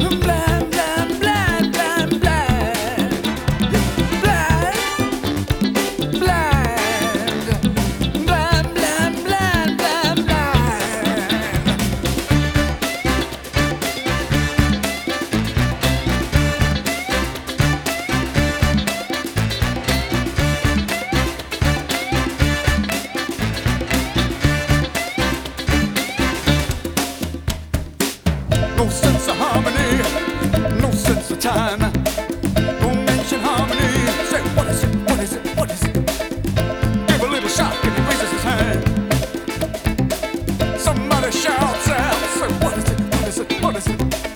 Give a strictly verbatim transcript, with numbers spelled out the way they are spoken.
Blind, blind, blind, blind, blind. Blind, blind. Blind, blind, blind, blind, blind. No sense of harmony, no sense of time. Don't mention harmony. Say, what is it? What is it? What is it? Give a little shock and he raises his hand. Somebody shouts out, say, what is it? What is it? What is it?